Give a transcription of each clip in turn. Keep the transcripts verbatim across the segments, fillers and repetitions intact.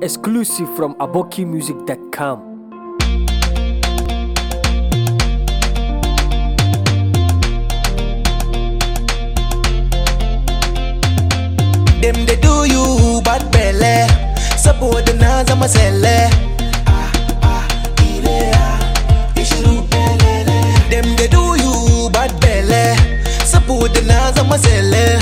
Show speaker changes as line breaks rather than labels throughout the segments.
Exclusive from aboki music dot com.
Dem they do you bad belly, saboda na zama selle. Dem they do you bad belly, saboda na zama selle.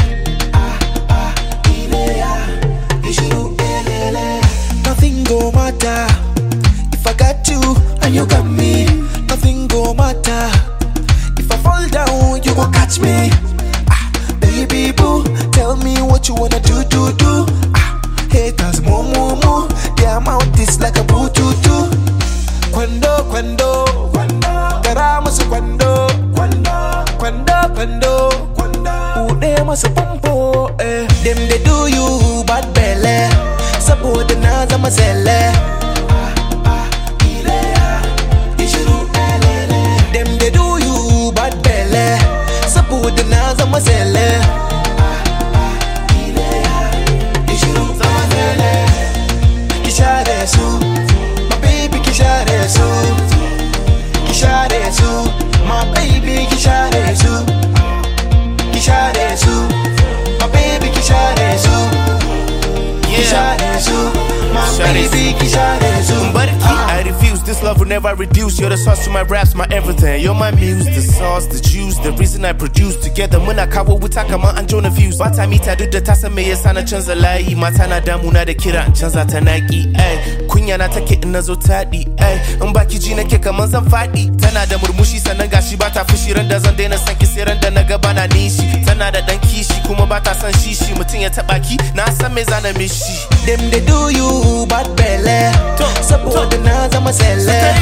Nothing go matter if I got you and you got me. Nothing go matter if I fall down, you gon' catch me. Baby boo, tell me what you wanna do, do, do. Ah, haters, moo, moo, moo. Their mouth is like a boo-too-too. Quando, quando, Garamasu quando, quando, quando, Ude masu pumpo, eh. Them they do you bad belly, saboda na zama selle. Them they do you bad belly, saboda na zama selle. My baby Kisharesu, Kisharesu, my baby Kisharesu, Kisharesu, my baby Kisharesu, Kisharesu, my baby Kisharesu.
But I refuse, this love will never reduce. You're the sauce to my raps, my everything. You're my muse, the sauce, the juice, the reason I produce. Together when I cover with Takama and Jonah views. But I meet I do the tasa me sana chanza lai. Matana damuna de kira chanza tanaki. Ay, kunya na take in nazo tadi. Ay, umbaki jina keka manzan fadi. Tana da murmushi sanan gashi bata fushi randa zan daina san kisi randa na gaba na nishi. Tana da dan kishi kuma bata san shishi. Mutum ya taba ki na san me zana mishi.
Them they do you bad belly, saboda na zama selle.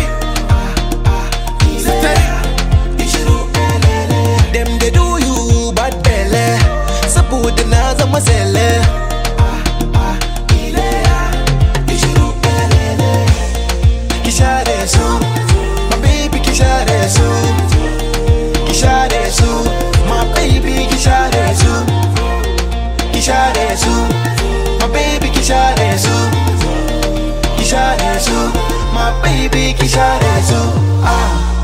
Them they do you bad belly, saboda na zama selle. Kisharesu, my baby Kisharesu, Kisharesu, my baby Kisharesu, Kisharesu, my baby Kisharesu, Kisharesu, my baby Kisharesu. Ah.